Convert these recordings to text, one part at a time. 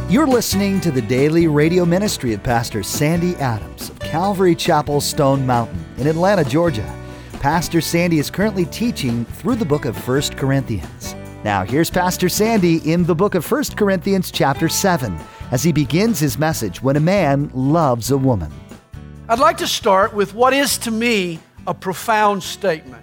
You're listening to the daily radio ministry of Pastor Sandy Adams of Calvary Chapel, Stone Mountain in Atlanta, Georgia. Pastor Sandy is currently teaching through the book of 1 Corinthians. Now here's Pastor Sandy in the book of 1 Corinthians chapter 7 as he begins his message, When a Man Loves a Woman. I'd like to start with what is to me a profound statement.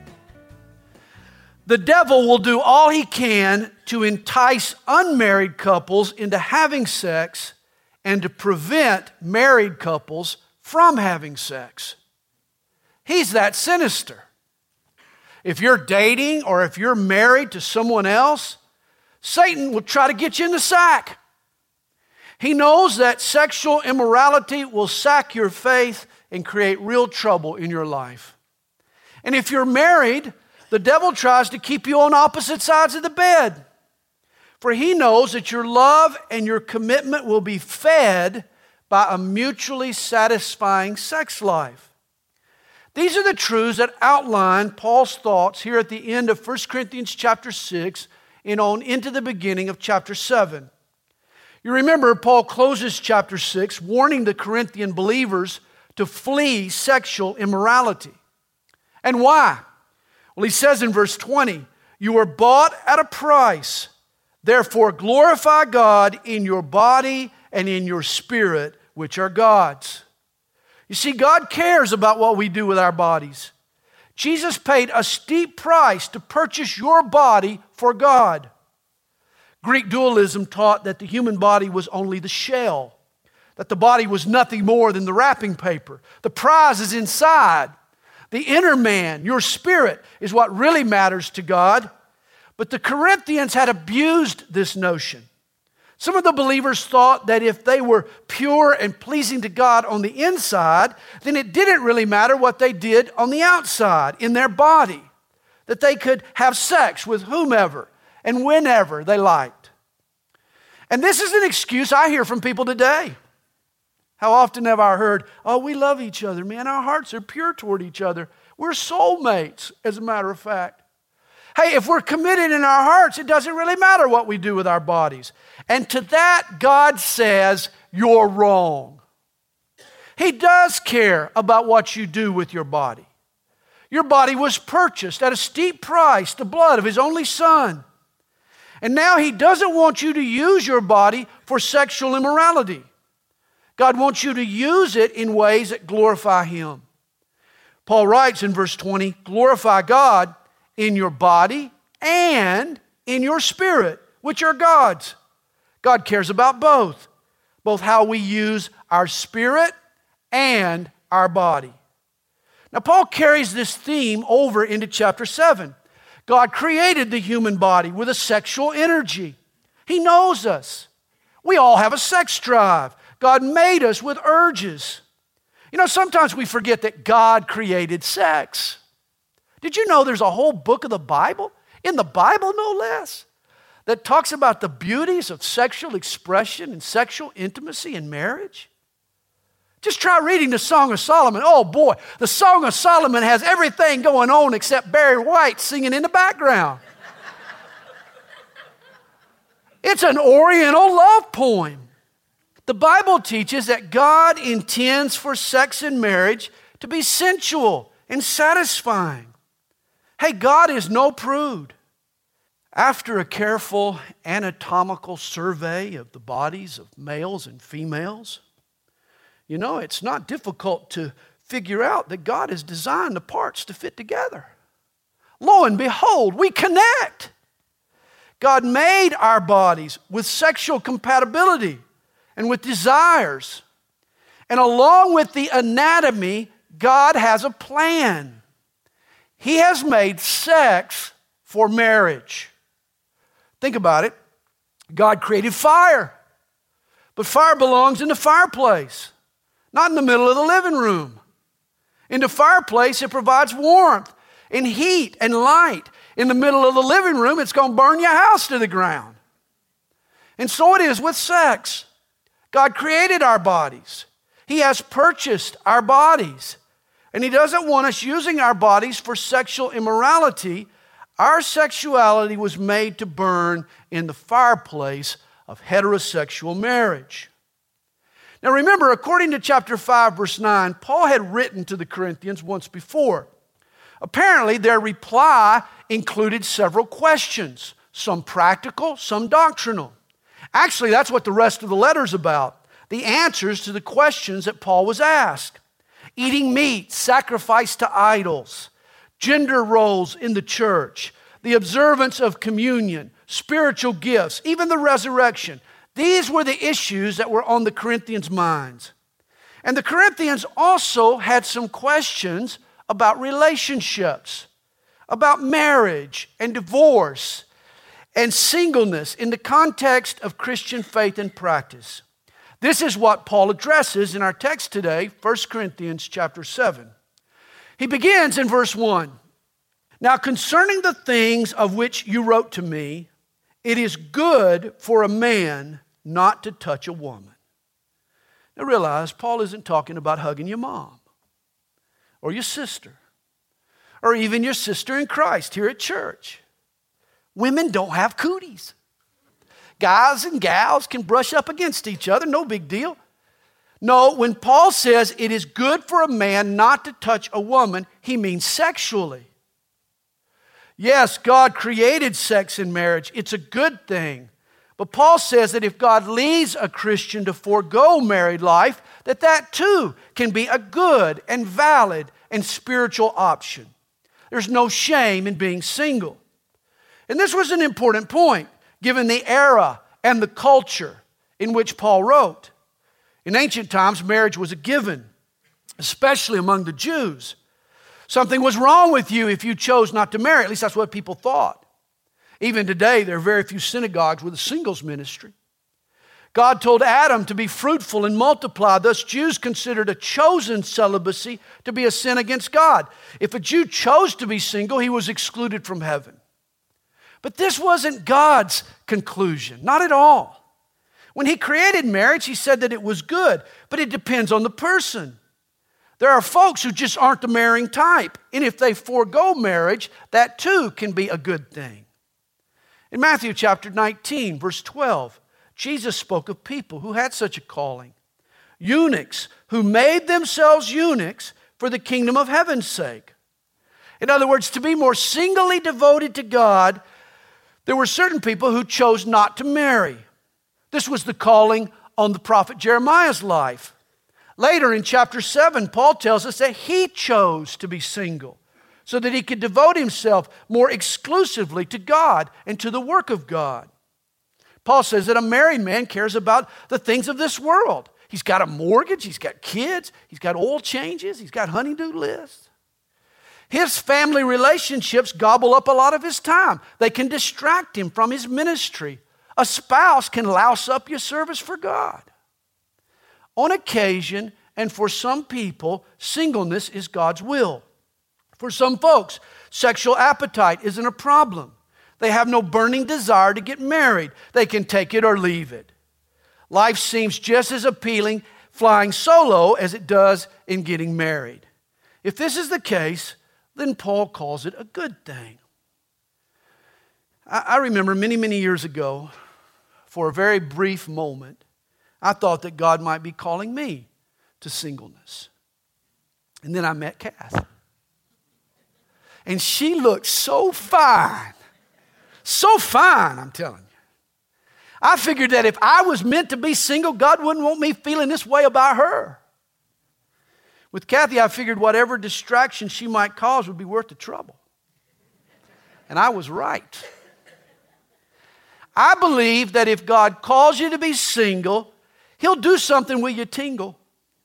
The devil will do all he can to entice unmarried couples into having sex and to prevent married couples from having sex. He's that sinister. If you're dating or if you're married to someone else, Satan will try to get you in the sack. He knows that sexual immorality will sack your faith and create real trouble in your life. And if you're married, the devil tries to keep you on opposite sides of the bed. For he knows that your love and your commitment will be fed by a mutually satisfying sex life. These are the truths that outline Paul's thoughts here at the end of 1 Corinthians chapter 6 and on into the beginning of chapter 7. You remember Paul closes chapter 6 warning the Corinthian believers to flee sexual immorality. And why? Well, he says in verse 20, "You were bought at a price. Therefore glorify God in your body and in your spirit, which are God's." You see, God cares about what we do with our bodies. Jesus paid a steep price to purchase your body for God. Greek dualism taught that the human body was only the shell, that the body was nothing more than the wrapping paper. The prize is inside. The inner man, your spirit, is what really matters to God. But the Corinthians had abused this notion. Some of the believers thought that if they were pure and pleasing to God on the inside, then it didn't really matter what they did on the outside, in their body. That they could have sex with whomever and whenever they liked. And this is an excuse I hear from people today. How often have I heard, "Oh, we love each other, man. Our hearts are pure toward each other. We're soulmates, as a matter of fact." Hey, if we're committed in our hearts, it doesn't really matter what we do with our bodies. And to that, God says, you're wrong. He does care about what you do with your body. Your body was purchased at a steep price, the blood of His only Son. And now He doesn't want you to use your body for sexual immorality. God wants you to use it in ways that glorify Him. Paul writes in verse 20, "Glorify God in your body and in your spirit, which are God's." God cares about both how we use our spirit and our body. Now, Paul carries this theme over into chapter 7. God created the human body with a sexual energy. He knows us. We all have a sex drive. God made us with urges. You know, sometimes we forget that God created sex. Did you know there's a whole book of the Bible, in the Bible no less, that talks about the beauties of sexual expression and sexual intimacy in marriage? Just try reading the Song of Solomon. Oh boy, the Song of Solomon has everything going on except Barry White singing in the background. It's an Oriental love poem. The Bible teaches that God intends for sex and marriage to be sensual and satisfying. Hey, God is no prude. After a careful anatomical survey of the bodies of males and females, you know, it's not difficult to figure out that God has designed the parts to fit together. Lo and behold, we connect. God made our bodies with sexual compatibility and with desires. And along with the anatomy, God has a plan. He has made sex for marriage. Think about it. God created fire. But fire belongs in the fireplace, not in the middle of the living room. In the fireplace, it provides warmth and heat and light. In the middle of the living room, it's going to burn your house to the ground. And so it is with sex. God created our bodies. He has purchased our bodies. And He doesn't want us using our bodies for sexual immorality. Our sexuality was made to burn in the fireplace of heterosexual marriage. Now remember, according to chapter 5, verse 9, Paul had written to the Corinthians once before. Apparently, their reply included several questions, some practical, some doctrinal. Actually, that's what the rest of the letter's about, the answers to the questions that Paul was asked. Eating meat, sacrificed to idols, gender roles in the church, the observance of communion, spiritual gifts, even the resurrection. These were the issues that were on the Corinthians' minds. And the Corinthians also had some questions about relationships, about marriage and divorce and singleness in the context of Christian faith and practice. This is what Paul addresses in our text today, 1 Corinthians chapter 7. He begins in verse 1. Now concerning the things of which you wrote to me, it is good for a man not to touch a woman. Now realize, Paul isn't talking about hugging your mom or your sister or even your sister in Christ here at church. Women don't have cooties. Guys and gals can brush up against each other, no big deal. No, when Paul says it is good for a man not to touch a woman, he means sexually. Yes, God created sex in marriage. It's a good thing. But Paul says that if God leads a Christian to forego married life, that too can be a good and valid and spiritual option. There's no shame in being single. And this was an important point, given the era and the culture in which Paul wrote. In ancient times, marriage was a given, especially among the Jews. Something was wrong with you if you chose not to marry. At least that's what people thought. Even today, there are very few synagogues with a singles ministry. God told Adam to be fruitful and multiply. Thus, Jews considered a chosen celibacy to be a sin against God. If a Jew chose to be single, he was excluded from heaven. But this wasn't God's conclusion, not at all. When he created marriage, he said that it was good, but it depends on the person. There are folks who just aren't the marrying type, and if they forego marriage, that too can be a good thing. In Matthew chapter 19, verse 12, Jesus spoke of people who had such a calling. Eunuchs who made themselves eunuchs for the kingdom of heaven's sake. In other words, to be more singly devoted to God, there were certain people who chose not to marry. This was the calling on the prophet Jeremiah's life. Later in chapter 7, Paul tells us that he chose to be single so that he could devote himself more exclusively to God and to the work of God. Paul says that a married man cares about the things of this world. He's got a mortgage, he's got kids, he's got oil changes, he's got honey-do lists. His family relationships gobble up a lot of his time. They can distract him from his ministry. A spouse can louse up your service for God. On occasion, and for some people, singleness is God's will. For some folks, sexual appetite isn't a problem. They have no burning desire to get married. They can take it or leave it. Life seems just as appealing flying solo as it does in getting married. If this is the case, then Paul calls it a good thing. I remember many, many years ago, for a very brief moment, I thought that God might be calling me to singleness. And then I met Kath. And she looked so fine. So fine, I'm telling you. I figured that if I was meant to be single, God wouldn't want me feeling this way about her. With Kathy, I figured whatever distraction she might cause would be worth the trouble. And I was right. I believe that if God calls you to be single, He'll do something with your tingle.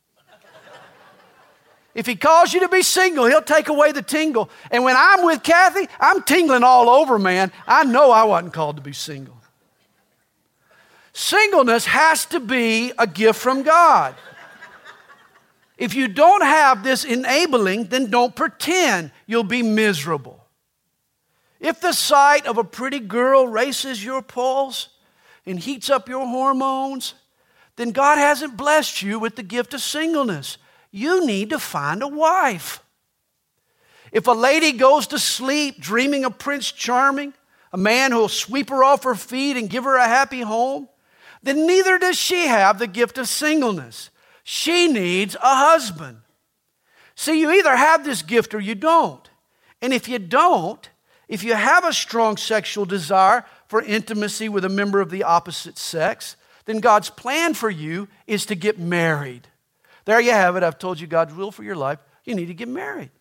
If He calls you to be single, He'll take away the tingle. And when I'm with Kathy, I'm tingling all over, man. I know I wasn't called to be single. Singleness has to be a gift from God. If you don't have this enabling, then don't pretend you'll be miserable. If the sight of a pretty girl races your pulse and heats up your hormones, then God hasn't blessed you with the gift of singleness. You need to find a wife. If a lady goes to sleep dreaming of Prince Charming, a man who will sweep her off her feet and give her a happy home, then neither does she have the gift of singleness. She needs a husband. See, you either have this gift or you don't. And if you don't, if you have a strong sexual desire for intimacy with a member of the opposite sex, then God's plan for you is to get married. There you have it. I've told you God's will for your life. You need to get married.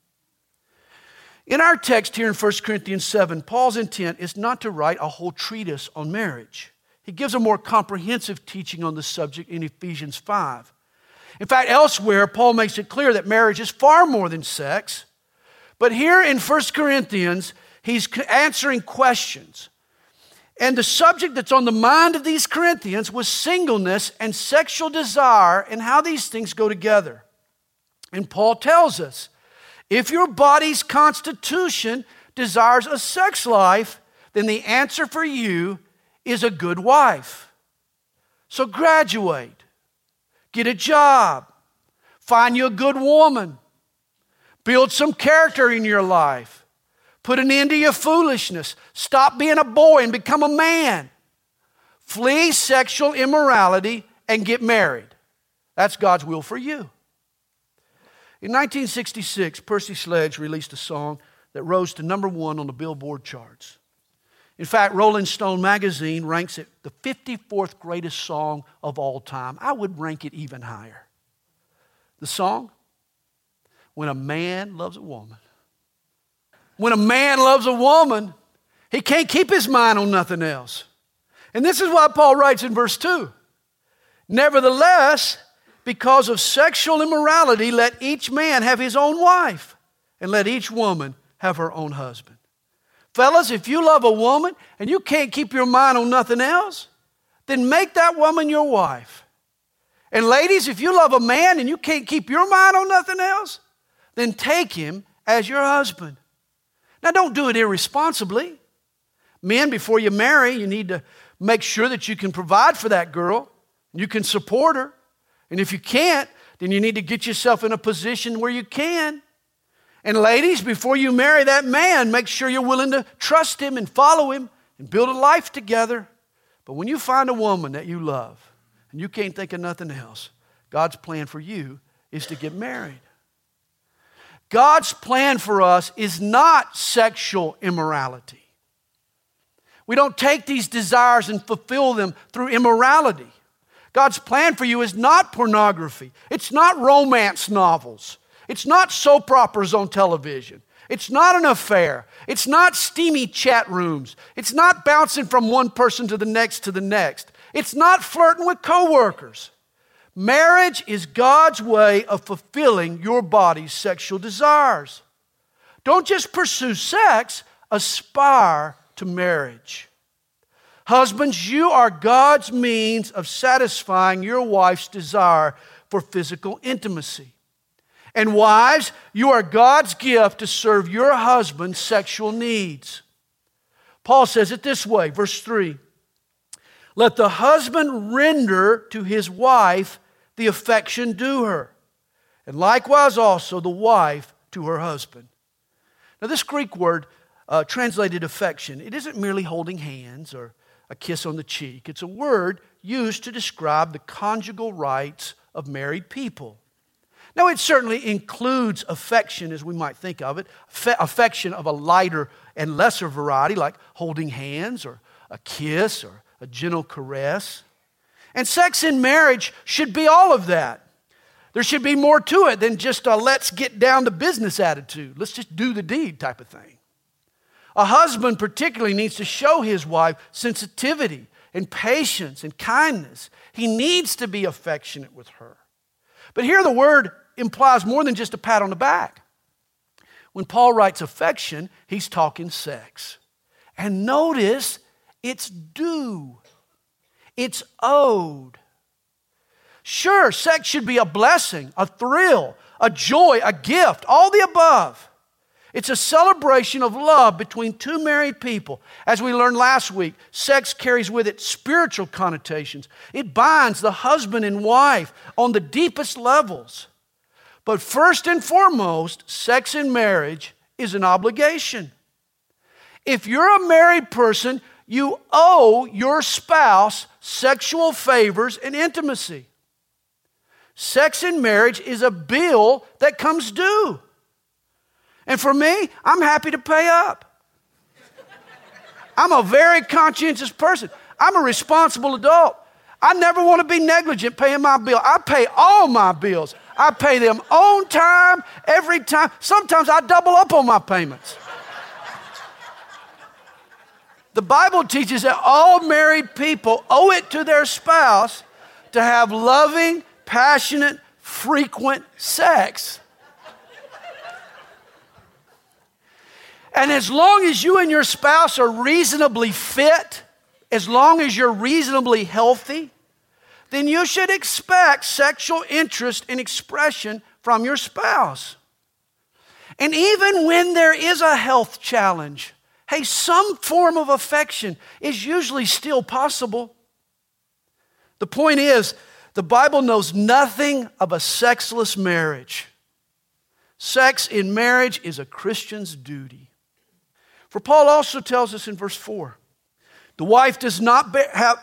In our text here in 1 Corinthians 7, Paul's intent is not to write a whole treatise on marriage. He gives a more comprehensive teaching on the subject in Ephesians 5. In fact, elsewhere, Paul makes it clear that marriage is far more than sex. But here in 1 Corinthians, he's answering questions. And the subject that's on the mind of these Corinthians was singleness and sexual desire and how these things go together. And Paul tells us, if your body's constitution desires a sex life, then the answer for you is a good wife. So graduate, get a job, find you a good woman, build some character in your life, put an end to your foolishness, stop being a boy and become a man, flee sexual immorality and get married. That's God's will for you. In 1966, Percy Sledge released a song that rose to number 1 on the Billboard charts. In fact, Rolling Stone magazine ranks it the 54th greatest song of all time. I would rank it even higher. The song, When a Man Loves a Woman. When a man loves a woman, he can't keep his mind on nothing else. And this is what Paul writes in verse 2. Nevertheless, because of sexual immorality, let each man have his own wife, and let each woman have her own husband. Fellas, if you love a woman and you can't keep your mind on nothing else, then make that woman your wife. And ladies, if you love a man and you can't keep your mind on nothing else, then take him as your husband. Now, don't do it irresponsibly. Men, before you marry, you need to make sure that you can provide for that girl. You can support her. And if you can't, then you need to get yourself in a position where you can. And ladies, before you marry that man, make sure you're willing to trust him and follow him and build a life together. But when you find a woman that you love and you can't think of nothing else, God's plan for you is to get married. God's plan for us is not sexual immorality. We don't take these desires and fulfill them through immorality. God's plan for you is not pornography. It's not romance novels. It's not soap operas on television. It's not an affair. It's not steamy chat rooms. It's not bouncing from one person to the next to the next. It's not flirting with coworkers. Marriage is God's way of fulfilling your body's sexual desires. Don't just pursue sex, aspire to marriage. Husbands, you are God's means of satisfying your wife's desire for physical intimacy. And wives, you are God's gift to serve your husband's sexual needs. Paul says it this way, verse 3. Let the husband render to his wife the affection due her, and likewise also the wife to her husband. Now this Greek word translated affection, it isn't merely holding hands or a kiss on the cheek. It's a word used to describe the conjugal rights of married people. Now, it certainly includes affection as we might think of it, affection of a lighter and lesser variety like holding hands or a kiss or a gentle caress. And sex in marriage should be all of that. There should be more to it than just a let's get down to business attitude. Let's just do the deed type of thing. A husband particularly needs to show his wife sensitivity and patience and kindness. He needs to be affectionate with her. But here the word implies more than just a pat on the back. When Paul writes affection, he's talking sex. And notice, it's due. It's owed. Sure, sex should be a blessing, a thrill, a joy, a gift, all the above. It's a celebration of love between two married people. As we learned last week, sex carries with it spiritual connotations. It binds the husband and wife on the deepest levels. But first and foremost, sex in marriage is an obligation. If you're a married person, you owe your spouse sexual favors and intimacy. Sex in marriage is a bill that comes due. And for me, I'm happy to pay up. I'm a very conscientious person. I'm a responsible adult. I never want to be negligent paying my bill. I pay all my bills. I pay them on time, every time. Sometimes I double up on my payments. The Bible teaches that all married people owe it to their spouse to have loving, passionate, frequent sex. And as long as you and your spouse are reasonably fit, as long as you're reasonably healthy, then you should expect sexual interest and expression from your spouse. And even when there is a health challenge, hey, some form of affection is usually still possible. The point is, the Bible knows nothing of a sexless marriage. Sex in marriage is a Christian's duty. For Paul also tells us in verse 4, the wife does not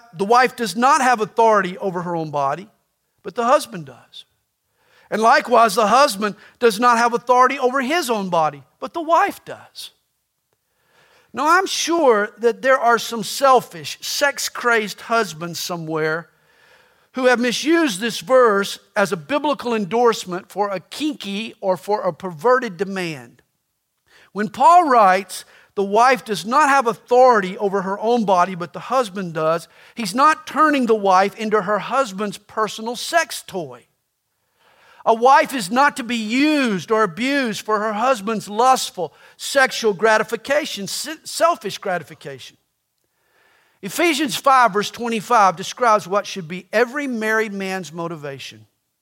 have authority over her own body, but the husband does. And likewise, the husband does not have authority over his own body, but the wife does. Now, I'm sure that there are some selfish, sex-crazed husbands somewhere who have misused this verse as a biblical endorsement for a kinky or for a perverted demand. When Paul writes, the wife does not have authority over her own body, but the husband does, he's not turning the wife into her husband's personal sex toy. A wife is not to be used or abused for her husband's lustful sexual gratification, selfish gratification. Ephesians 5 verse 25 describes what should be every married man's motivation.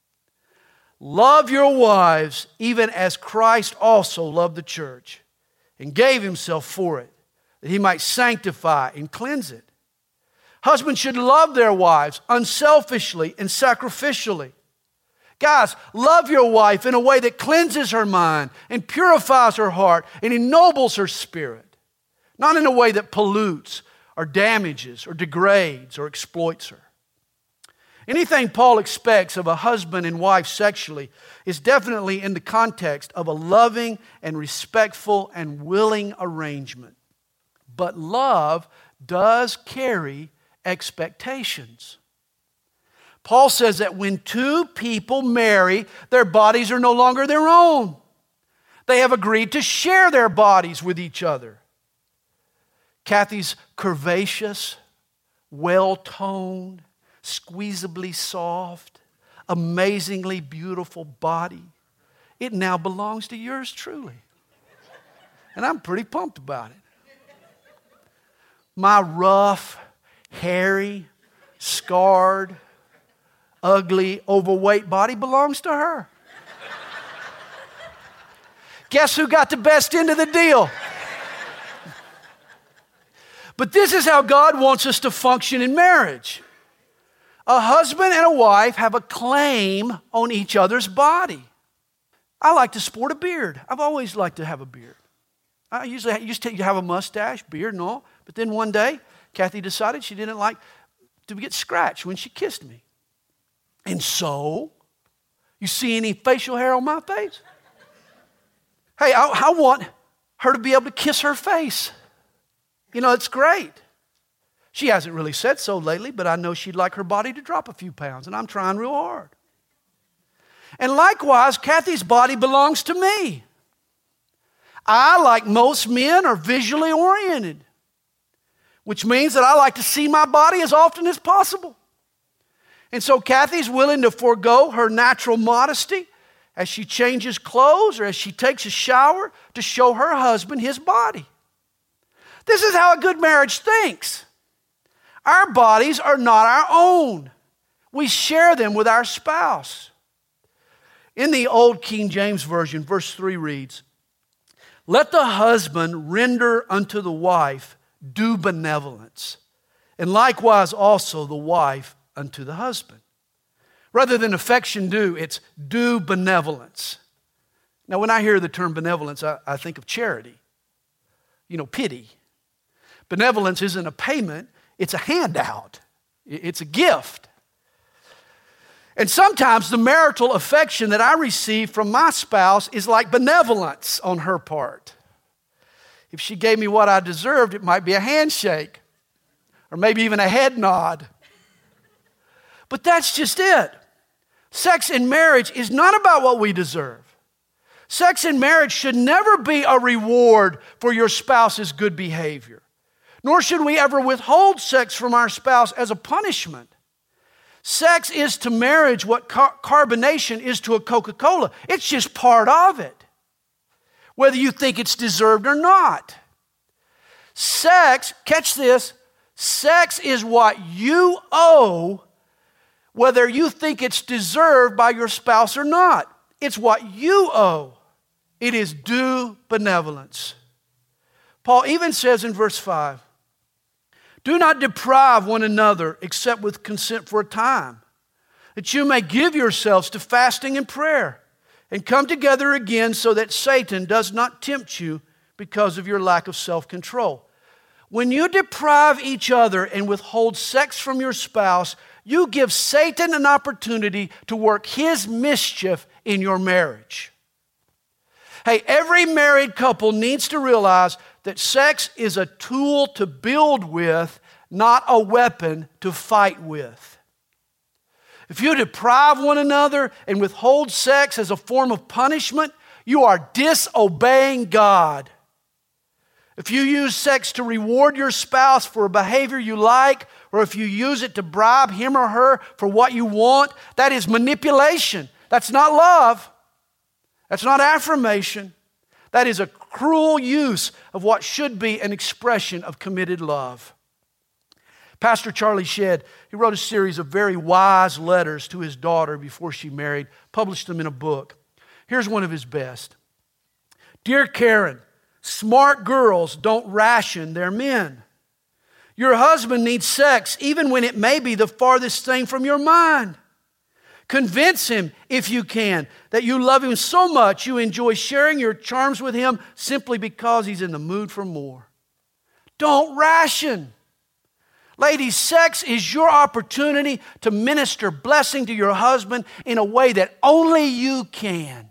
Love your wives even as Christ also loved the church and gave himself for it, that he might sanctify and cleanse it. Husbands should love their wives unselfishly and sacrificially. Guys, love your wife in a way that cleanses her mind and purifies her heart and ennobles her spirit. Not in a way that pollutes or damages or degrades or exploits her. Anything Paul expects of a husband and wife sexually is definitely in the context of a loving and respectful and willing arrangement. But love does carry expectations. Paul says that when two people marry, their bodies are no longer their own. They have agreed to share their bodies with each other. Kathy's curvaceous, well-toned, squeezably soft, amazingly beautiful body, it now belongs to yours truly. And I'm pretty pumped about it. My rough, hairy, scarred, ugly, overweight body belongs to her. Guess who got the best end of the deal? But this is how God wants us to function in marriage. A husband and a wife have a claim on each other's body. I like to sport a beard. I've always liked to have a beard. I used to have a mustache, beard and all. But then one day, Kathy decided she didn't like to get scratched when she kissed me. And so, you see any facial hair on my face? Hey, I want her to be able to kiss her face. You know, it's great. She hasn't really said so lately, but I know she'd like her body to drop a few pounds, and I'm trying real hard. And likewise, Kathy's body belongs to me. I, like most men, are visually oriented, which means that I like to see my body as often as possible. And so Kathy's willing to forego her natural modesty as she changes clothes or as she takes a shower to show her husband his body. This is how a good marriage thinks. Our bodies are not our own. We share them with our spouse. In the old King James Version, verse 3 reads, "Let the husband render unto the wife due benevolence, and likewise also the wife unto the husband." Rather than affection due, it's due benevolence. Now, when I hear the term benevolence, I think of charity. You know, pity. Benevolence isn't a payment, it's a handout. It's a gift. And sometimes the marital affection that I receive from my spouse is like benevolence on her part. If she gave me what I deserved, it might be a handshake or maybe even a head nod. But that's just it. Sex in marriage is not about what we deserve. Sex in marriage should never be a reward for your spouse's good behavior. Nor should we ever withhold sex from our spouse as a punishment. Sex is to marriage what carbonation is to a Coca-Cola. It's just part of it, whether you think it's deserved or not. Sex, catch this, sex is what you owe, whether you think it's deserved by your spouse or not. It's what you owe. It is due benevolence. Paul even says in verse 5, do not deprive one another except with consent for a time, that you may give yourselves to fasting and prayer, and come together again so that Satan does not tempt you because of your lack of self-control. When you deprive each other and withhold sex from your spouse, you give Satan an opportunity to work his mischief in your marriage. Hey, every married couple needs to realize that sex is a tool to build with, not a weapon to fight with. If you deprive one another and withhold sex as a form of punishment, you are disobeying God. If you use sex to reward your spouse for a behavior you like, or if you use it to bribe him or her for what you want, that is manipulation. That's not love. That's not affirmation. That is a cruel use of what should be an expression of committed love. Pastor Charlie Shedd, he wrote a series of very wise letters to his daughter before she married, published them in a book. Here's one of his best. Dear Karen, smart girls don't ration their men. Your husband needs sex even when it may be the farthest thing from your mind. Convince him, if you can, that you love him so much you enjoy sharing your charms with him simply because he's in the mood for more. Don't ration. Ladies, sex is your opportunity to minister blessing to your husband in a way that only you can.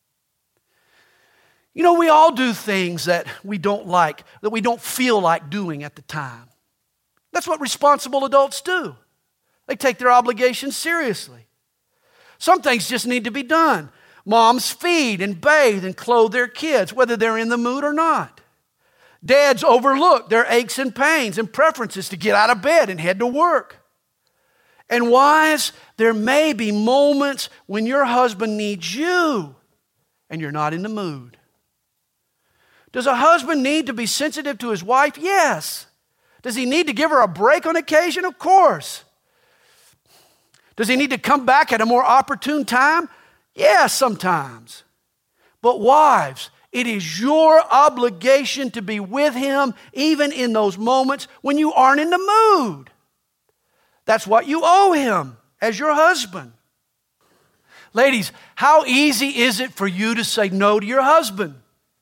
You know, we all do things that we don't like, that we don't feel like doing at the time. That's what responsible adults do. They take their obligations seriously. Some things just need to be done. Moms feed and bathe and clothe their kids, whether they're in the mood or not. Dads overlook their aches and pains and preferences to get out of bed and head to work. And wives, there may be moments when your husband needs you and you're not in the mood. Does a husband need to be sensitive to his wife? Yes. Does he need to give her a break on occasion? Of course. Does he need to come back at a more opportune time? Yes, sometimes. But wives, it is your obligation to be with him even in those moments when you aren't in the mood. That's what you owe him as your husband. Ladies, how easy is it for you to say no to your husband?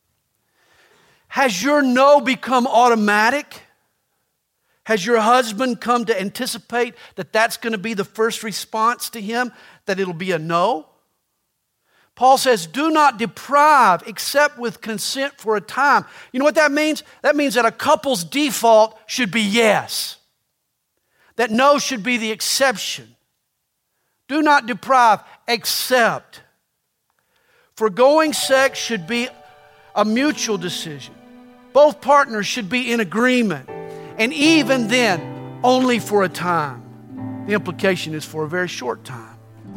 Has your no become automatic? Has your husband come to anticipate that that's going to be the first response to him, that it'll be a no? Paul says, do not deprive except with consent for a time. You know what that means? That means that a couple's default should be yes. That no should be the exception. Do not deprive except. Forgoing sex should be a mutual decision. Both partners should be in agreement. And even then, only for a time. The implication is for a very short time.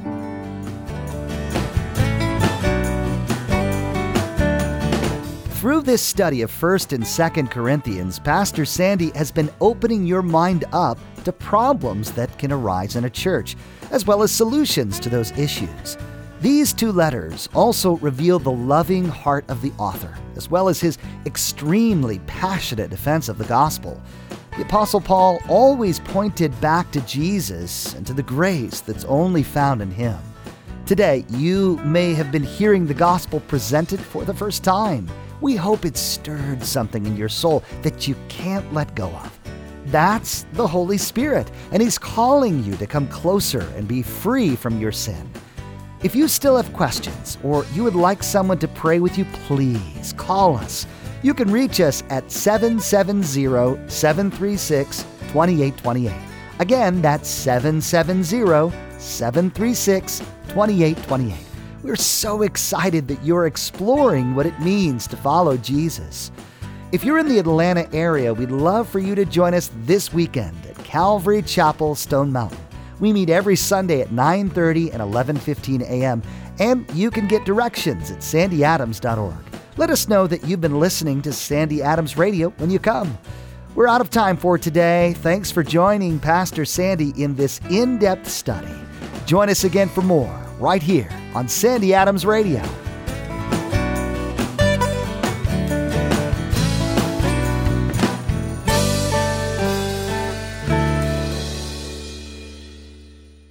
Through this study of 1st and 2nd Corinthians, Pastor Sandy has been opening your mind up to problems that can arise in a church, as well as solutions to those issues. These 2 letters also reveal the loving heart of the author, as well as his extremely passionate defense of the gospel. The Apostle Paul always pointed back to Jesus and to the grace that's only found in him. Today, you may have been hearing the gospel presented for the first time. We hope it stirred something in your soul that you can't let go of. That's the Holy Spirit, and He's calling you to come closer and be free from your sin. If you still have questions or you would like someone to pray with you, please call us. You can reach us at 770-736-2828. Again, that's 770-736-2828. We're so excited that you're exploring what it means to follow Jesus. If you're in the Atlanta area, we'd love for you to join us this weekend at Calvary Chapel, Stone Mountain. We meet every Sunday at 9:30 and 11:15 a.m., and you can get directions at sandyadams.org. Let us know that you've been listening to Sandy Adams Radio when you come. We're out of time for today. Thanks for joining Pastor Sandy in this in-depth study. Join us again for more right here on Sandy Adams Radio.